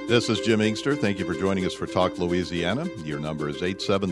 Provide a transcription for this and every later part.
This is Jim Inkster. Thank you for joining us for Talk Louisiana. Your number is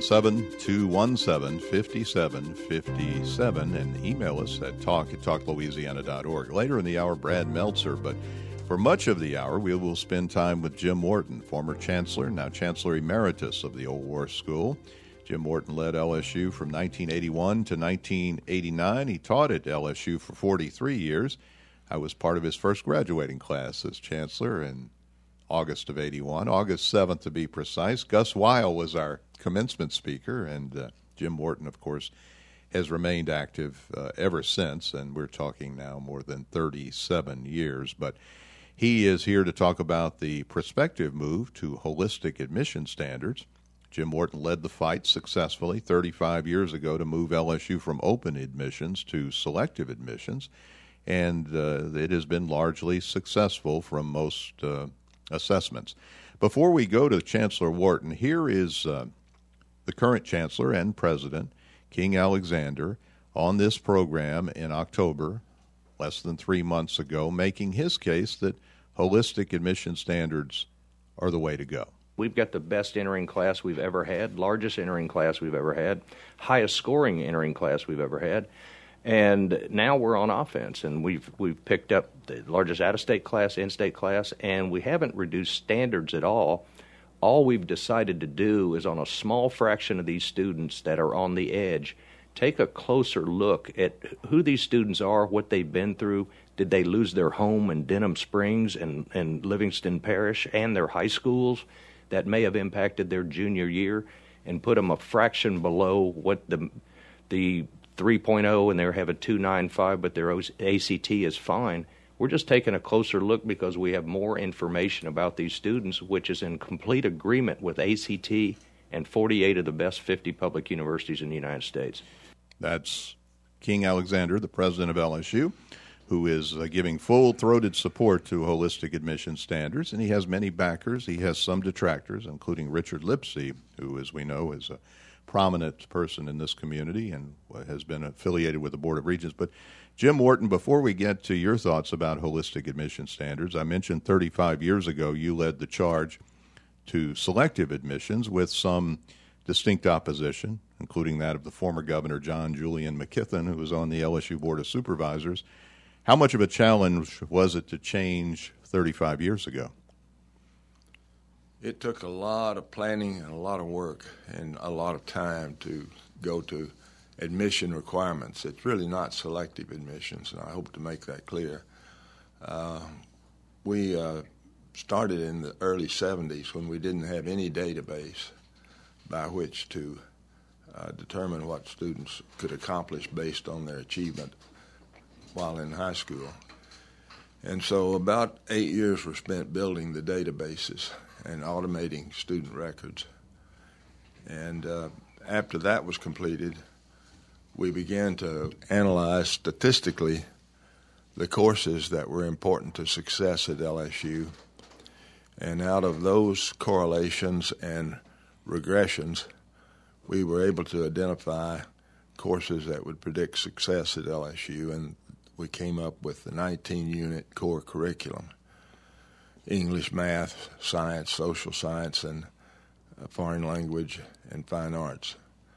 877-217-5757, and email us at talk@talklouisiana.org. Later in the hour, Brad Meltzer, but for much of the hour, we will spend time with Jim Morton, former chancellor, now Chancellor Emeritus of the Old War School. Jim Morton led LSU from 1981 to 1989. He taught at LSU for 43 years. I was part of his first graduating class as chancellor in August of 81, August 7th to be precise. Gus Weil was our commencement speaker, and Jim Morton, of course, has remained active ever since, and we're talking now more than 37 years. But he is here to talk about the prospective move to holistic admission standards. Jim Morton led the fight successfully 35 years ago to move LSU from open admissions to selective admissions, and it has been largely successful from most assessments. Before we go to Chancellor Wharton, here is the current Chancellor and President, King Alexander, on this program in October, less than 3 months ago, making his case that holistic admission standards are the way to go. We've got the best entering class we've ever had, largest entering class we've ever had, highest scoring entering class we've ever had. And now we're on offense, and we've picked up the largest out-of-state class, in-state class, and we haven't reduced standards at all. All we've decided to do is on a small fraction of these students that are on the edge, take a closer look at who these students are, what they've been through. Did they lose their home in Denham Springs and Livingston Parish and their high schools that may have impacted their junior year, and put them a fraction below what the 3.0 and they have a 2.95, but their ACT is fine. We're just taking a closer look because we have more information about these students, which is in complete agreement with ACT and 48 of the best 50 public universities in the United States. That's King Alexander, the president of LSU, who is giving full-throated support to holistic admission standards, and he has many backers. He has some detractors, including Richard Lipsey, who, as we know, is a prominent person in this community and has been affiliated with the Board of Regents. But Jim Morton, before we get to your thoughts about holistic admission standards, I mentioned 35 years ago you led the charge to selective admissions with some distinct opposition, including that of the former Governor John Julian McKithen, who was on the LSU Board of Supervisors. How much of a challenge was it to change 35 years ago? It took a lot of planning and a lot of work and a lot of time to go to admission requirements. It's really not selective admissions, and I hope to make that clear. We started in the early 70s when we didn't have any database by which to determine what students could accomplish based on their achievement while in high school. And so about 8 years were spent building the databases and automating student records. And after that was completed, we began to analyze statistically the courses that were important to success at LSU. And out of those correlations and regressions, we were able to identify courses that would predict success at LSU, and we came up with the 19-unit core curriculum: English, math, science, social science, and foreign language and fine arts.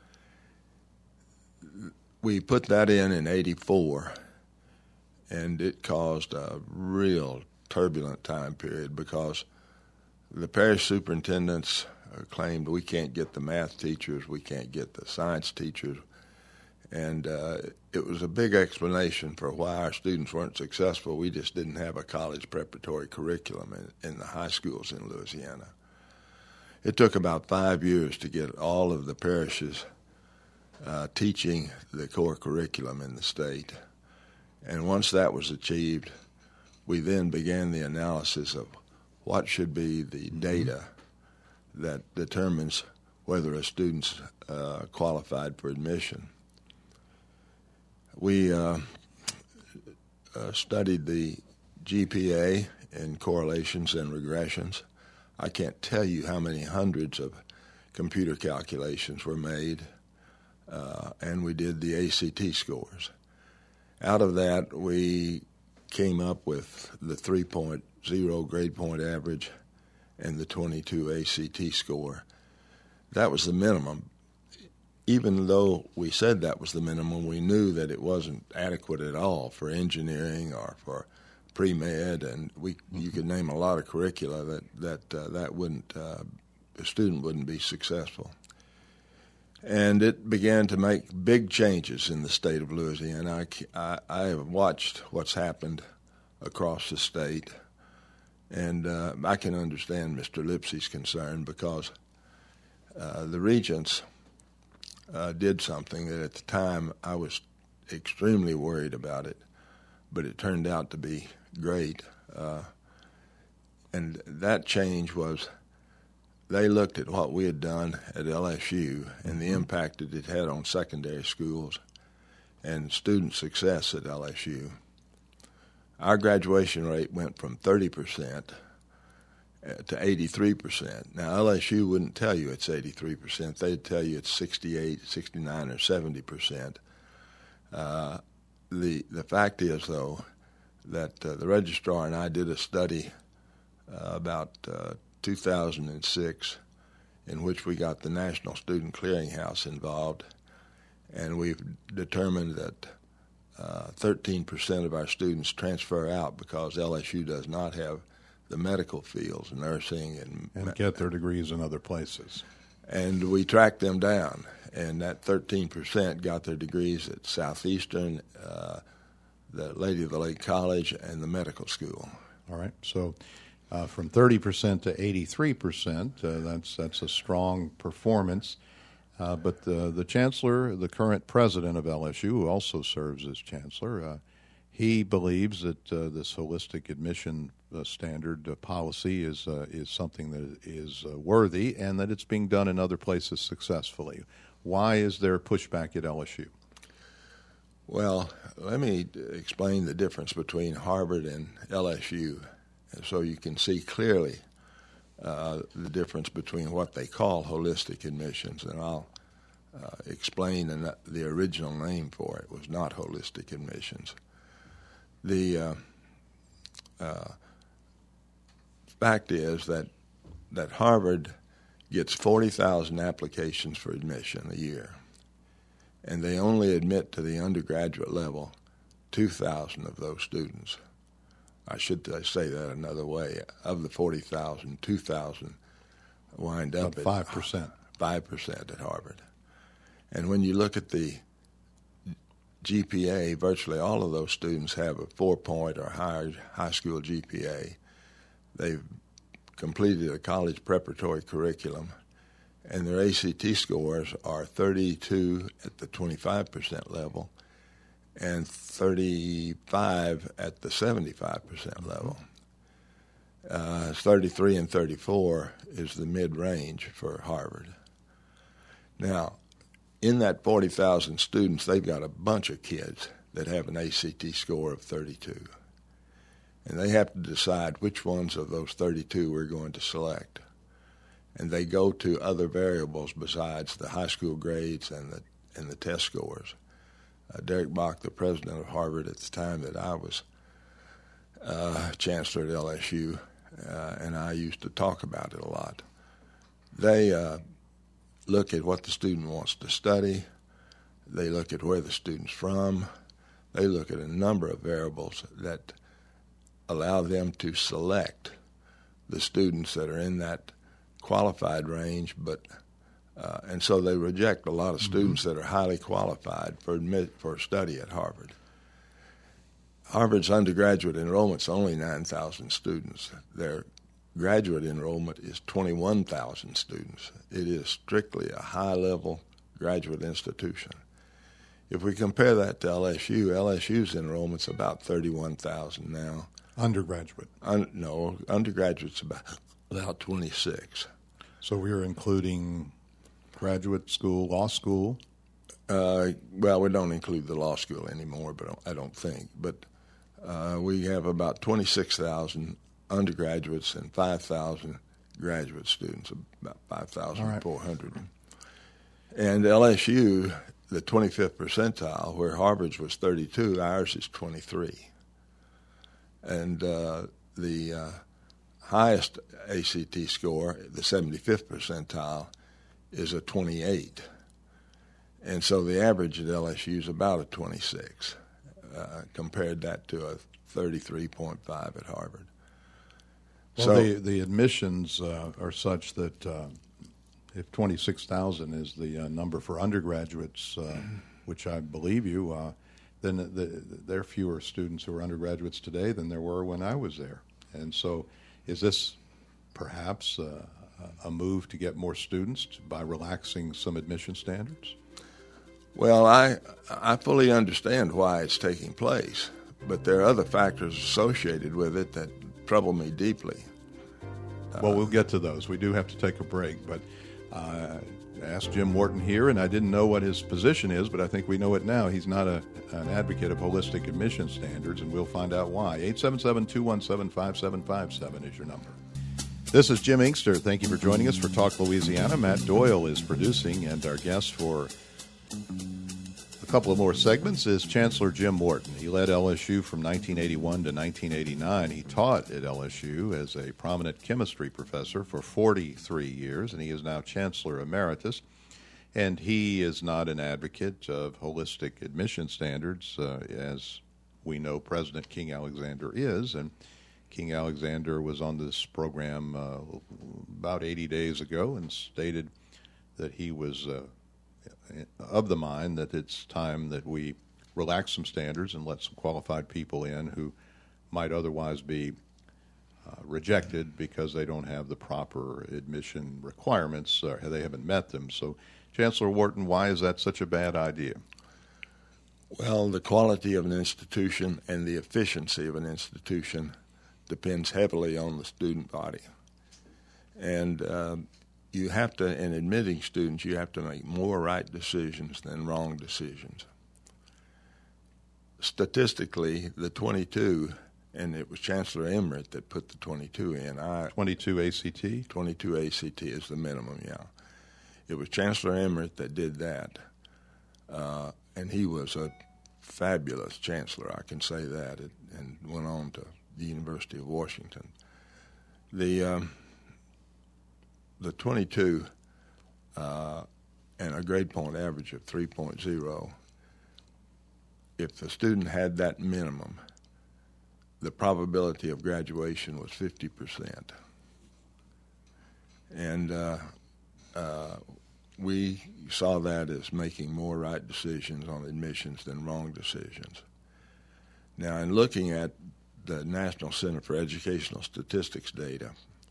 We put that in 84, and it caused a real turbulent time period because the parish superintendents claimed we can't get the math teachers, we can't get the science teachers, and it was a big explanation for why our students weren't successful. We just didn't have a college preparatory curriculum in the high schools in Louisiana. It took about 5 years to get all of the parishes teaching the core curriculum in the state. And once that was achieved, we then began the analysis of what should be the data that determines whether a student's qualified for admission. We studied the GPA in correlations and regressions. I can't tell you how many hundreds of computer calculations were made, and we did the ACT scores. Out of that, we came up with the 3.0 grade point average and the 22 ACT score. That was the minimum. Even though we said that was the minimum, we knew that it wasn't adequate at all for engineering or for pre-med, and you could name a lot of curricula that wouldn't a student wouldn't be successful. And it began to make big changes in the state of Louisiana. I have watched what's happened across the state, and I can understand Mr. Lipsey's concern because the regents did something that at the time I was extremely worried about it, but it turned out to be great. And that change was they looked at what we had done at LSU and the impact that it had on secondary schools and student success at LSU. Our graduation rate went from 30% to 83%. Now, LSU wouldn't tell you it's 83%. They'd tell you it's 68, 69, or 70%. The fact is, though, that the registrar and I did a study about 2006 in which we got the National Student Clearinghouse involved, and we've determined that 13% of our students transfer out because LSU does not have the medical fields, nursing, and get their degrees in other places. And we tracked them down, and that 13% got their degrees at Southeastern, the Lady of the Lake College, and the medical school. All right. So from 30% to 83%, that's a strong performance. But the chancellor, the current president of LSU, who also serves as chancellor, he believes that this holistic admission standard policy is something that is worthy and that it's being done in other places successfully. Why is there pushback at LSU? Well, let me explain the difference between Harvard and LSU so you can see clearly the difference between what they call holistic admissions, and I'll explain the original name for it was not holistic admissions. The fact is that Harvard gets 40,000 applications for admission a year, and they only admit to the undergraduate level 2,000 of those students. I should say that another way. Of the 40,000, 2,000 wind up at 5%. 5% at Harvard. And when you look at the GPA, virtually all of those students have a 4-point or higher high school GPA. They've completed a college preparatory curriculum, and their ACT scores are 32 at the 25% level and 35 at the 75% level. 33 and 34 is the mid-range for Harvard. Now, in that 40,000 students, they've got a bunch of kids that have an ACT score of 32. And they have to decide which ones of those 32 we're going to select. And they go to other variables besides the high school grades and the test scores. Derek Bach, the president of Harvard at the time that I was chancellor at LSU, and I used to talk about it a lot. They look at what the student wants to study. They look at where the student's from. They look at a number of variables that allow them to select the students that are in that qualified range, and so they reject a lot of students that are highly qualified for study at Harvard. Harvard's undergraduate enrollment's only 9,000 students. Their graduate enrollment is 21,000 students. It is strictly a high-level graduate institution. If we compare that to LSU, LSU's enrollment's about 31,000 now. Undergraduate? No, undergraduate's about 26. So we're including graduate school, law school? Well, we don't include the law school anymore, but I don't think. But we have about 26,000 undergraduates and 5,000 graduate students, about 5,400. Right. And LSU, the 25th percentile, where Harvard's was 32, ours is 23. And the highest ACT score, the 75th percentile, is a 28. And so the average at LSU is about a 26. Compared that to a 33.5 at Harvard. Well, So the admissions are such that if 26,000 is the number for undergraduates, which I believe you, then there are fewer students who are undergraduates today than there were when I was there. And so is this perhaps a move to get more students by relaxing some admission standards? Well, I fully understand why it's taking place, but there are other factors associated with it that trouble me deeply. Well, we'll get to those. We do have to take a break, but I asked Jim Morton here, and I didn't know what his position is, but I think we know it now. He's not an advocate of holistic admission standards, and we'll find out why. 877-217-5757 is your number. This is Jim Inkster. Thank you for joining us for Talk Louisiana. Matt Doyle is producing, and our guest for a couple of more segments is Chancellor Jim Morton. He led LSU from 1981 to 1989. He taught at LSU as a prominent chemistry professor for 43 years, and he is now Chancellor Emeritus. And he is not an advocate of holistic admission standards, as we know President King Alexander is. And King Alexander was on this program about 80 days ago and stated that he was of the mind that it's time that we relax some standards and let some qualified people in who might otherwise be rejected because they don't have the proper admission requirements or they haven't met them. So, Chancellor Morton, why is that such a bad idea? Well, the quality of an institution and the efficiency of an institution depends heavily on the student body. And you have to, in admitting students, you have to make more right decisions than wrong decisions. Statistically, the 22, and it was Chancellor Emmerich that put the 22 in. 22 ACT? 22 ACT is the minimum, yeah. It was Chancellor Emmerich that did that, and he was a fabulous chancellor, I can say that, and went on to the University of Washington. The 22 and a grade point average of 3.0, if the student had that minimum, the probability of graduation was 50%. And we saw that as making more right decisions on admissions than wrong decisions. Now, in looking at the National Center for Educational Statistics data,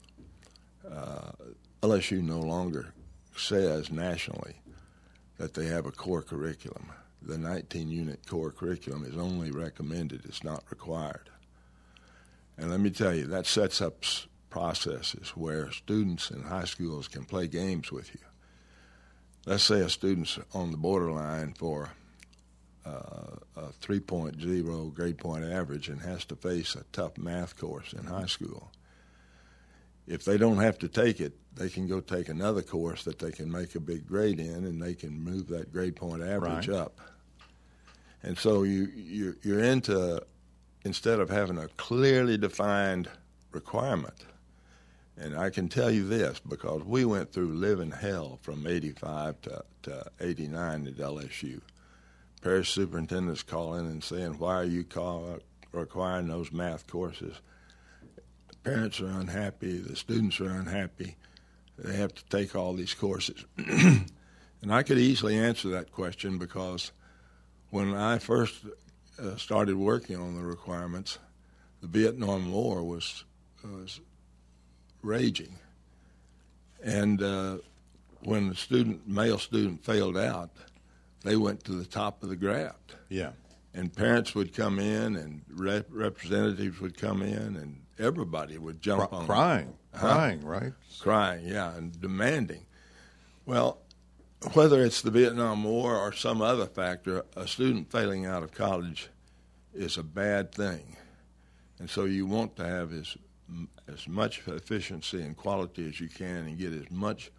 LSU no longer says nationally that they have a core curriculum. The 19-unit core curriculum is only recommended, it's not required. And let me tell you, that sets up processes where students in high schools can play games with you. Let's say a student's on the borderline for a 3.0 grade point average and has to face a tough math course in high school. If they don't have to take it, they can go take another course that they can make a big grade in, and they can move that grade point average up. And so you're into, instead of having a clearly defined requirement, and I can tell you this because we went through living hell from 85 to 89 at LSU. Parish superintendents calling and saying, why are you requiring those math courses? Parents are unhappy, the students are unhappy, they have to take all these courses. And I could easily answer that question because when I first started working on the requirements, the Vietnam War was raging. And when the male student failed out, they went to the top of the graft. Yeah. And parents would come in and representatives would come in and everybody would jump on crying, right? Crying, yeah, and demanding. Well, whether it's the Vietnam War or some other factor, a student failing out of college is a bad thing. And so you want to have as much efficiency and quality as you can and get as much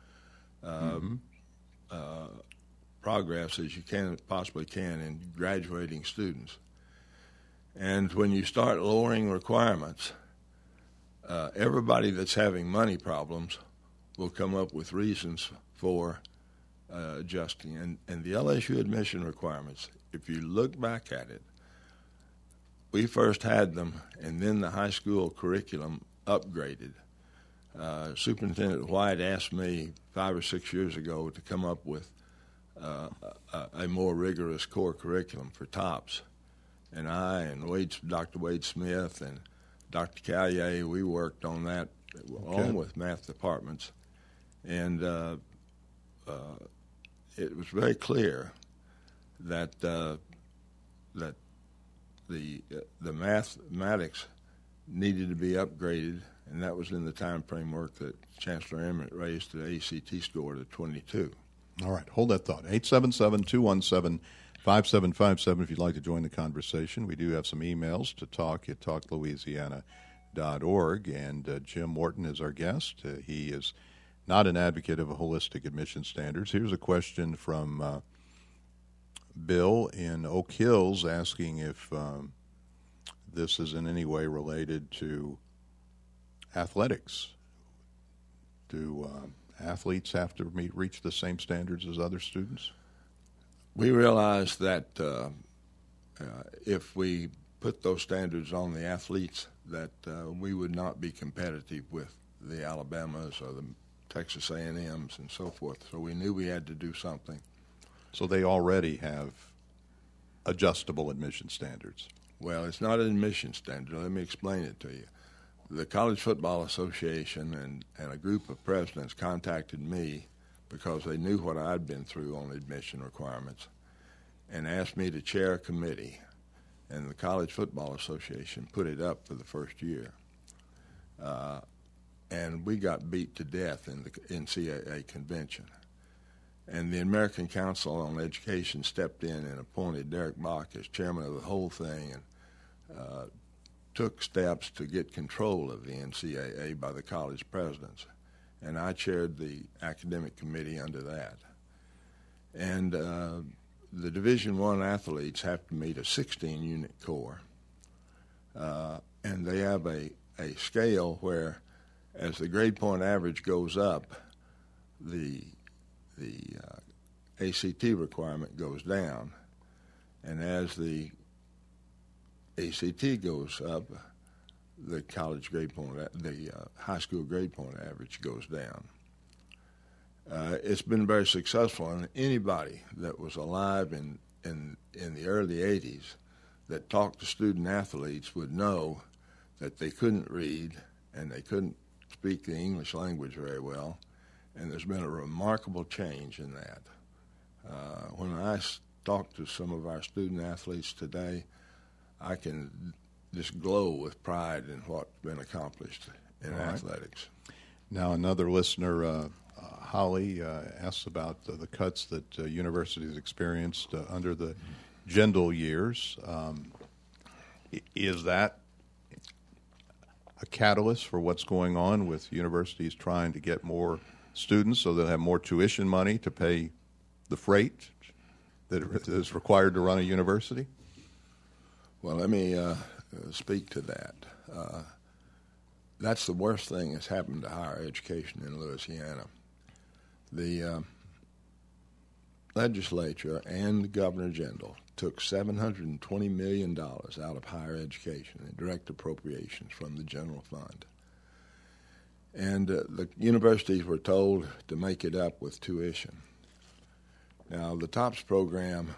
progress as you possibly can in graduating students. And when you start lowering requirements, everybody that's having money problems will come up with reasons for adjusting. And the LSU admission requirements, if you look back at it, we first had them, and then the high school curriculum upgraded. Superintendent White asked me 5 or 6 years ago to come up with a more rigorous core curriculum for TOPS. And I and Dr. Wade Smith and Dr. Callier, we worked on that along with math departments. And it was very clear that the mathematics needed to be upgraded, and that was in the time framework that Chancellor Emmett raised the ACT score to 22. All right, hold that thought. 877-217-5757 if you'd like to join the conversation. We do have some emails to talk@talklouisiana.org, and Jim Morton is our guest. He is not an advocate of a holistic admission standards. Here's a question from Bill in Oak Hills asking if this is in any way related to athletics. Do athletes have to reach the same standards as other students? We realize that if we put those standards on the athletes, that we would not be competitive with the Alabamas or the Texas A&Ms and so forth. So we knew we had to do something. So they already have adjustable admission standards. Well, it's not an admission standard. Let me explain it to you. The College Football Association and a group of presidents contacted me because they knew what I'd been through on admission requirements and asked me to chair a committee. And the College Football Association put it up for the first year. And we got beat to death in the NCAA convention. And the American Council on Education stepped in and appointed Derek Bach as chairman of the whole thing and took steps to get control of the NCAA by the college presidents. And I chaired the academic committee under that. And the Division I athletes have to meet a 16-unit core. And they have a scale where as the grade point average goes up, the ACT requirement goes down, and as the ACT goes up, the high school grade point average goes down. It's been very successful, and anybody that was alive in the early 80s that talked to student athletes would know that they couldn't read and they couldn't speak the English language very well, and there's been a remarkable change in that. When I talk to some of our student athletes today, I can just glow with pride in what's been accomplished in athletics. Now, another listener, Holly, asks about the cuts that universities experienced under the Jindal years. Is that a catalyst for what's going on with universities trying to get more students so they'll have more tuition money to pay the freight that is required to run a university? Well, let me speak to that. That's the worst thing that's happened to higher education in Louisiana. The legislature and Governor Jindal took $720 million out of higher education in direct appropriations from the general fund. And the universities were told to make it up with tuition. Now, the TOPS program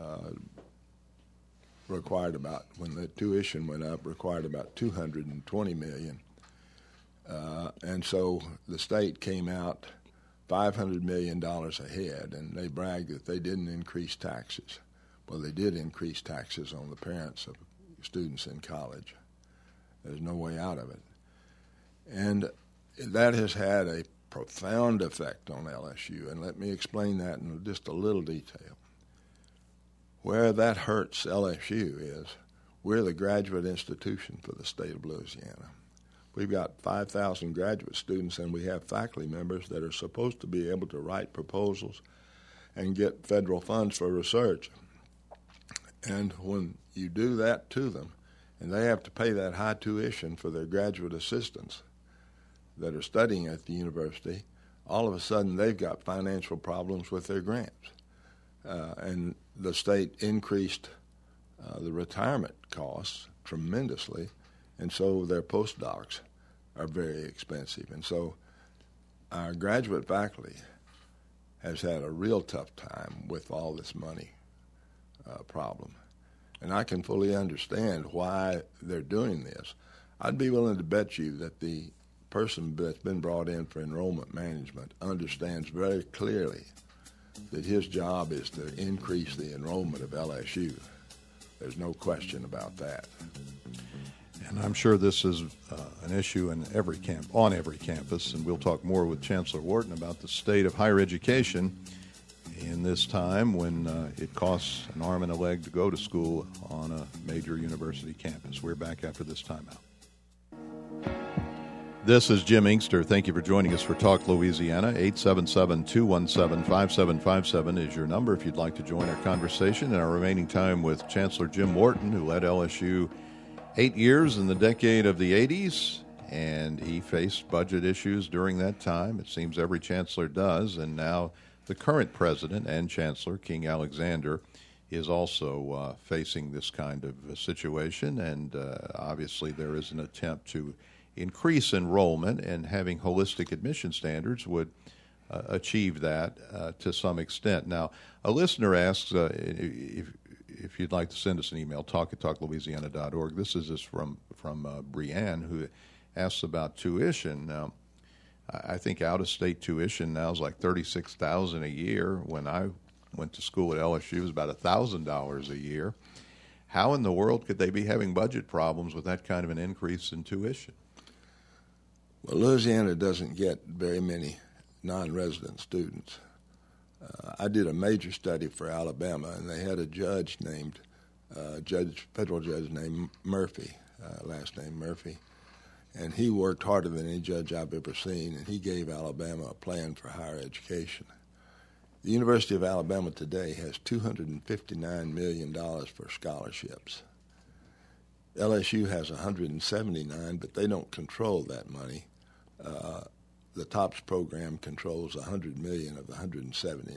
required about, when the tuition went up, required about $220 million. And so the state came out $500 million ahead, and they bragged that they didn't increase taxes. Well, they did increase taxes on the parents of students in college. There's no way out of it. And that has had a profound effect on LSU, and let me explain that in just a little detail. Where that hurts LSU is we're the graduate institution for the state of Louisiana. We've got 5,000 graduate students, and we have faculty members that are supposed to be able to write proposals and get federal funds for research. And when you do that to them, and they have to pay that high tuition for their graduate assistants that are studying at the university. All of a sudden, they've got financial problems with their grants. And the state increased the retirement costs tremendously, and so their postdocs are very expensive. And so our graduate faculty has had a real tough time with all this money problem. And I can fully understand why they're doing this. I'd be willing to bet you that the person that's been brought in for enrollment management understands very clearly that his job is to increase the enrollment of LSU. There's no question about that. And I'm sure this is an issue on every campus, and we'll talk more with Chancellor Wharton about the state of higher education in this time when it costs an arm and a leg to go to school on a major university campus. We're back after this timeout. This is Jim Inkster. Thank you for joining us for Talk Louisiana. 877-217-5757 is your number if you'd like to join our conversation. In our remaining time with Chancellor Jim Wharton, who led LSU 8 years in the decade of the 80s, and he faced budget issues during that time. It seems every chancellor does, and now the current president and chancellor, King Alexander, is also facing this kind of situation, and obviously there is an attempt to increase enrollment, and having holistic admission standards would achieve that to some extent. Now, a listener asks if you'd like to send us an email, talk@talklouisiana.org. This is from Brianne, who asks about tuition. Now, I think out-of-state tuition now is like $36,000 a year. When I went to school at LSU, it was about $1,000 a year. How in the world could they be having budget problems with that kind of an increase in tuition? Well, Louisiana doesn't get very many non-resident students. I did a major study for Alabama, and they had a judge named federal judge named Murphy, last name Murphy, and he worked harder than any judge I've ever seen, and he gave Alabama a plan for higher education. The University of Alabama today has $259 million for scholarships. LSU has $179, but they don't control that money. The TOPS program controls $100 million of the $179.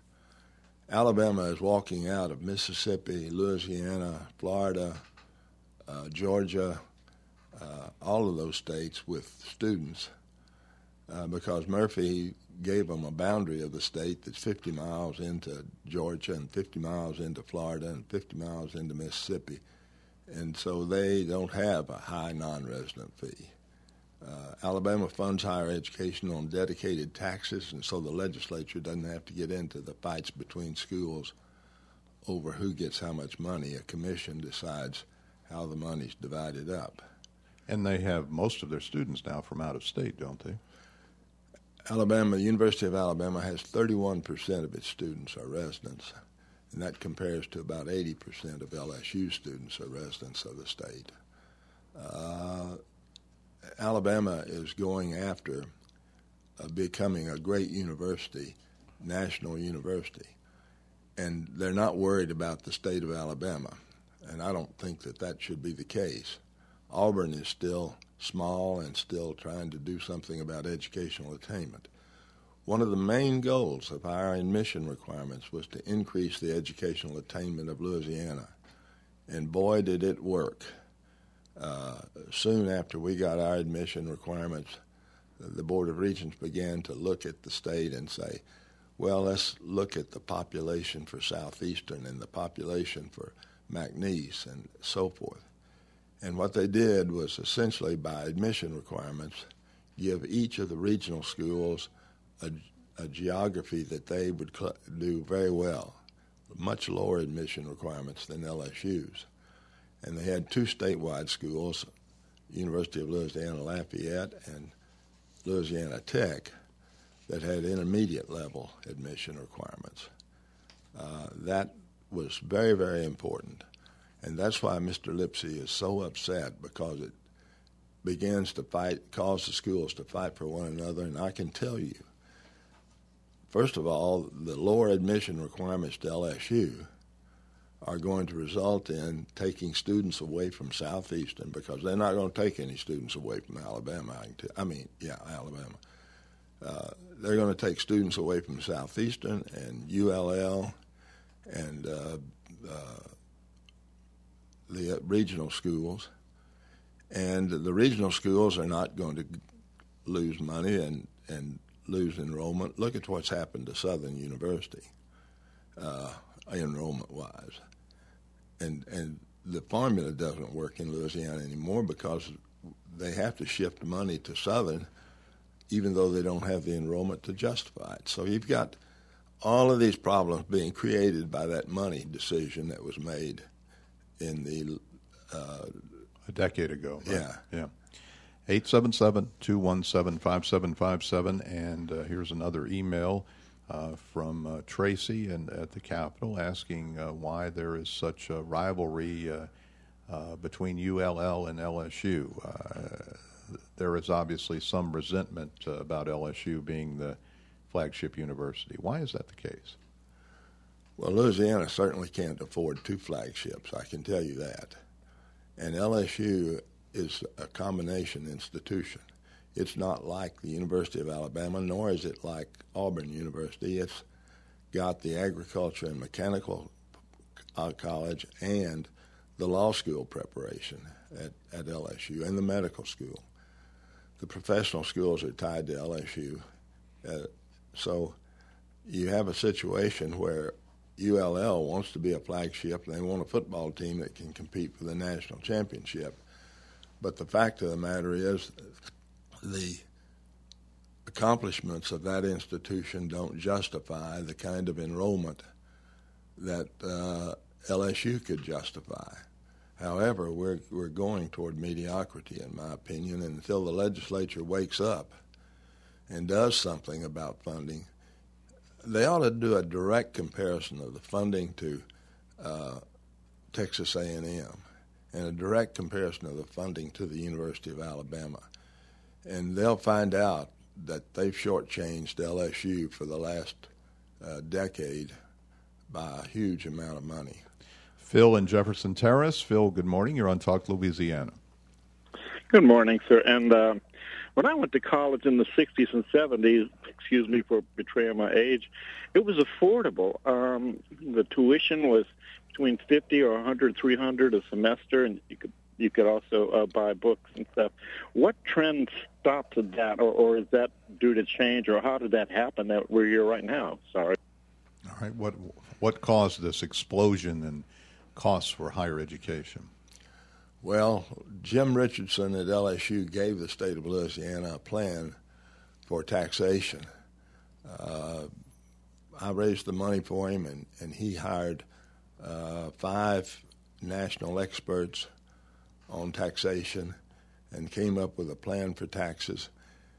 Alabama is walking out of Mississippi, Louisiana, Florida, Georgia, all of those states with students because Murphy gave them a boundary of the state that's 50 miles into Georgia and 50 miles into Florida and 50 miles into Mississippi. And so they don't have a high non-resident fee. Alabama funds higher education on dedicated taxes, and so the legislature doesn't have to get into the fights between schools over who gets how much money. A commission decides how the money's divided up. And they have most of their students now from out of state, don't they? The University of Alabama has 31% of its students are residents, and that compares to about 80% of LSU students are residents of the state. Alabama is going after becoming a great university, national university, and they're not worried about the state of Alabama, and I don't think that should be the case. Auburn is still small and still trying to do something about educational attainment. One of the main goals of our admission requirements was to increase the educational attainment of Louisiana, and boy, did it work. Soon after we got our admission requirements, the Board of Regents began to look at the state and say, well, let's look at the population for Southeastern and the population for McNeese and so forth. And what they did was essentially by admission requirements give each of the regional schools a geography that they would do very well, much lower admission requirements than LSU's. And they had two statewide schools, University of Louisiana Lafayette and Louisiana Tech, that had intermediate level admission requirements. That was very, very important. And that's why Mr. Lipsey is so upset, because it begins to cause the schools to fight for one another. And I can tell you, first of all, the lower admission requirements to LSU are going to result in taking students away from Southeastern, because they're not going to take any students away from Alabama. Alabama. They're going to take students away from Southeastern and ULL and the regional schools. And the regional schools are not going to lose money and lose enrollment. Look at what's happened to Southern University, enrollment-wise. And the formula doesn't work in Louisiana anymore because they have to shift money to Southern, even though they don't have the enrollment to justify it. So you've got all of these problems being created by that money decision that was made in the a decade ago. Right? Yeah. 877-217-5757, and here's another email from Tracy at the Capitol asking why there is such a rivalry between ULL and LSU. There is obviously some resentment about LSU being the flagship university. Why is that the case? Well, Louisiana certainly can't afford two flagships, I can tell you that. And LSU is a combination institution. It's not like the University of Alabama, nor is it like Auburn University. It's got the agriculture and mechanical college and the law school preparation at LSU and the medical school. The professional schools are tied to LSU. So you have a situation where ULL wants to be a flagship and they want a football team that can compete for the national championship. But the fact of the matter is the accomplishments of that institution don't justify the kind of enrollment that LSU could justify. However, we're going toward mediocrity, in my opinion, and until the legislature wakes up and does something about funding, they ought to do a direct comparison of the funding to Texas A&M and a direct comparison of the funding to the University of Alabama. And they'll find out that they've shortchanged LSU for the last decade by a huge amount of money. Phil in Jefferson Terrace. Phil, good morning. You're on Talk Louisiana. Good morning, sir. And when I went to college in the 60s and 70s, excuse me for betraying my age, it was affordable. The tuition was between $50 or $100, $300 a semester, and you could also buy books and stuff. What trend stopped that, or is that due to change, or how did that happen that we're here right now? Sorry. All right. What caused this explosion in costs for higher education? Well, Jim Richardson at LSU gave the state of Louisiana a plan for taxation. I raised the money for him, and he hired 5 national experts on taxation and came up with a plan for taxes.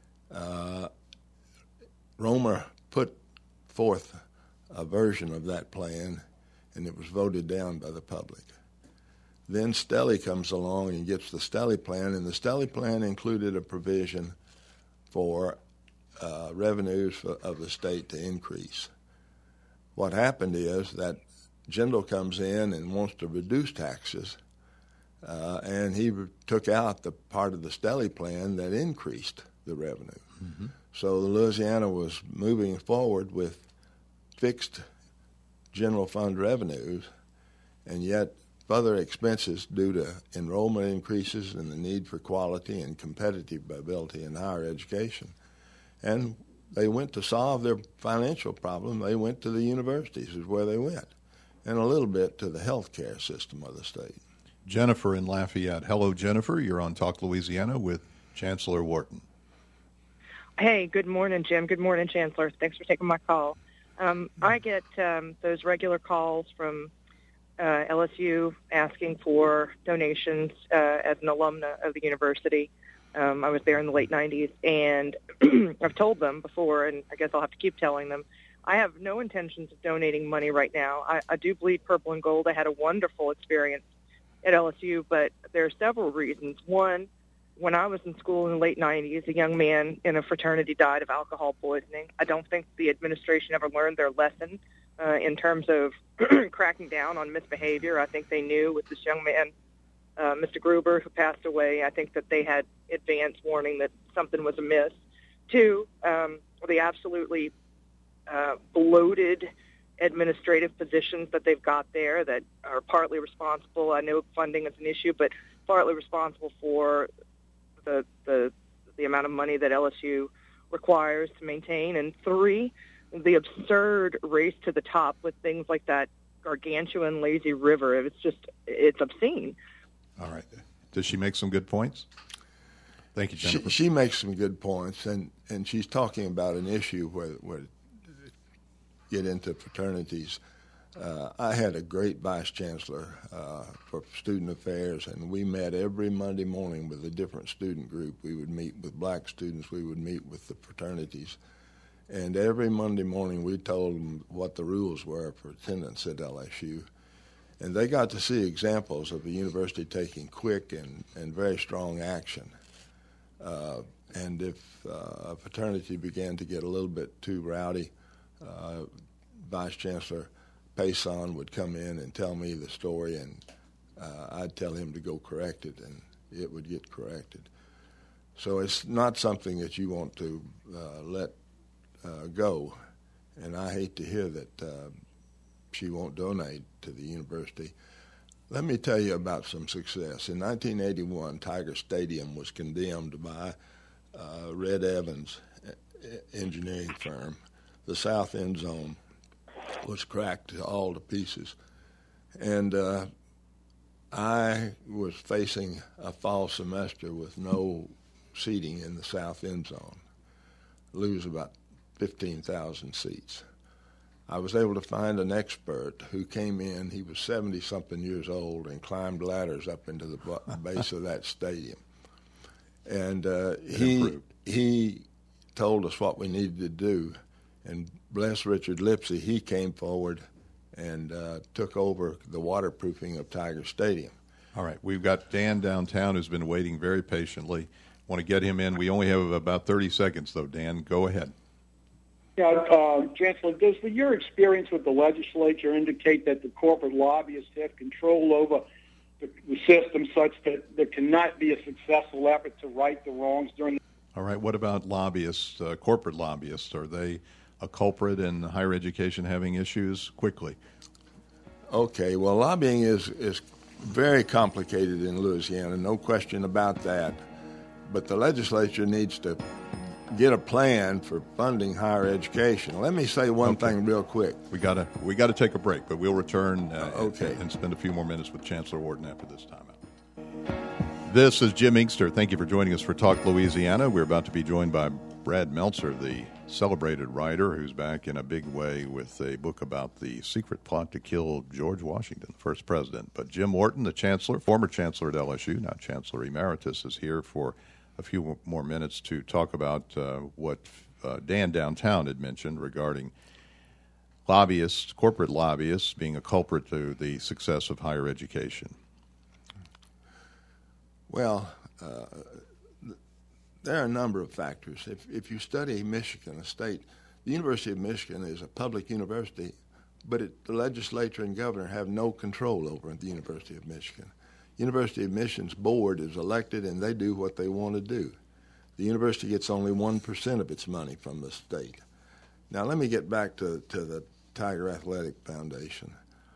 Romer put forth a version of that plan, and it was voted down by the public. Then Stelly comes along and gets the Stelly plan, and the Stelly plan included a provision for revenues of the state to increase. What happened is that Jindal comes in and wants to reduce taxes, and he took out the part of the Stelly plan that increased the revenue. Mm-hmm. So Louisiana was moving forward with fixed general fund revenues, and yet further expenses due to enrollment increases and the need for quality and competitiveness in higher education. And they went to solve their financial problem. They went to the universities is where they went, and a little bit to the health care system of the state. Jennifer in Lafayette. Hello, Jennifer. You're on Talk Louisiana with Chancellor Wharton. Hey, good morning, Jim. Good morning, Chancellor. Thanks for taking my call. I get those regular calls from LSU asking for donations as an alumna of the university. I was there in the late 90s, and I've told them before, and I guess I'll have to keep telling them, I have no intentions of donating money right now. I do bleed purple and gold. I had a wonderful experience at LSU, but there are several reasons. One, when I was in school in the late 90s, a young man in a fraternity died of alcohol poisoning. I don't think the administration ever learned their lesson in terms of cracking down on misbehavior. I think they knew with this young man, Mr. Gruber, who passed away, I think that they had advance warning that something was amiss. Two, the absolutely bloated administrative positions that they've got there that are partly responsible. I know funding is an issue, but partly responsible for the amount of money that LSU requires to maintain. And three, the absurd race to the top with things like that gargantuan lazy river. It's obscene. All right. Does she make some good points? Thank you, Jennifer. She makes some good points, and she's talking about an issue where get into fraternities. I had a great vice chancellor for student affairs, and we met every Monday morning with a different student group. We would meet with black students. We would meet with the fraternities. And every Monday morning we told them what the rules were for attendance at LSU. And they got to see examples of the university taking quick and very strong action. And if a fraternity began to get a little bit too rowdy, Vice Chancellor Payson would come in and tell me the story, and I'd tell him to go correct it, and it would get corrected. So it's not something that you want to let go, and I hate to hear that she won't donate to the university. Let me tell you about some success. In 1981, Tiger Stadium was condemned by Red Evans engineering firm. The south end zone was cracked all to pieces. And I was facing a fall semester with no seating in the south end zone, lose about 15,000 seats. I was able to find an expert who came in. He was 70-something years old and climbed ladders up into the base of that stadium. And he told us what we needed to do. And bless Richard Lipsey, he came forward and took over the waterproofing of Tiger Stadium. All right. We've got Dan downtown who's been waiting very patiently. Want to get him in. We only have about 30 seconds, though. Dan, go ahead. Yeah, Chancellor, does your experience with the legislature indicate that the corporate lobbyists have control over the system such that there cannot be a successful effort to right the wrongs during the... All right. What about lobbyists, corporate lobbyists? Are they a culprit in higher education having issues? Quickly. Okay. Well, lobbying is very complicated in Louisiana, no question about that. But the legislature needs to get a plan for funding higher education. Let me say one thing real quick. We got to take a break, but we'll return and spend a few more minutes with Chancellor Worden after this timeout. This is Jim Inkster. Thank you for joining us for Talk Louisiana. We're about to be joined by Brad Meltzer, the celebrated writer who's back in a big way with a book about the secret plot to kill George Washington, the first president. But Jim Morton, the chancellor, former chancellor at LSU, now Chancellor Emeritus, is here for a few more minutes to talk about what Dan downtown had mentioned regarding lobbyists, corporate lobbyists, being a culprit to the success of higher education. Well, there are a number of factors. If you study Michigan, the University of Michigan is a public university, but the legislature and governor have no control over the University of Michigan. University of Michigan's board is elected, and they do what they want to do. The university gets only 1% of its money from the state. Now, let me get back to the Tiger Athletic Foundation.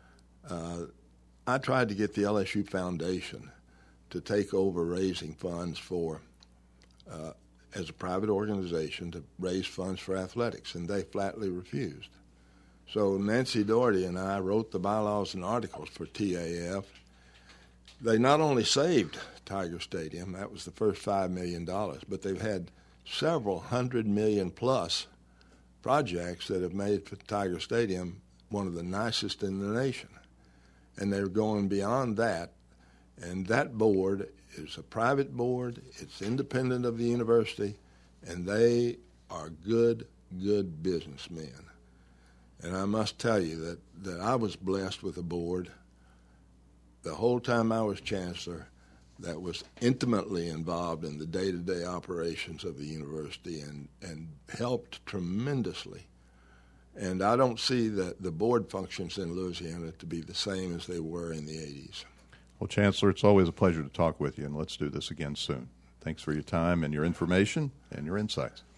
I tried to get the LSU Foundation to take over raising funds for, as a private organization, to raise funds for athletics, and they flatly refused. So Nancy Doherty and I wrote the bylaws and articles for TAF. They not only saved Tiger Stadium, that was the first $5 million, but they've had several $100 million plus projects that have made Tiger Stadium one of the nicest in the nation. And they're going beyond that. And that board is a private board. It's independent of the university, and they are good businessmen. And I must tell you that I was blessed with a board the whole time I was chancellor that was intimately involved in the day-to-day operations of the university and helped tremendously. And I don't see the board functions in Louisiana to be the same as they were in the 80s. Well, Chancellor, it's always a pleasure to talk with you, and let's do this again soon. Thanks for your time and your information and your insights.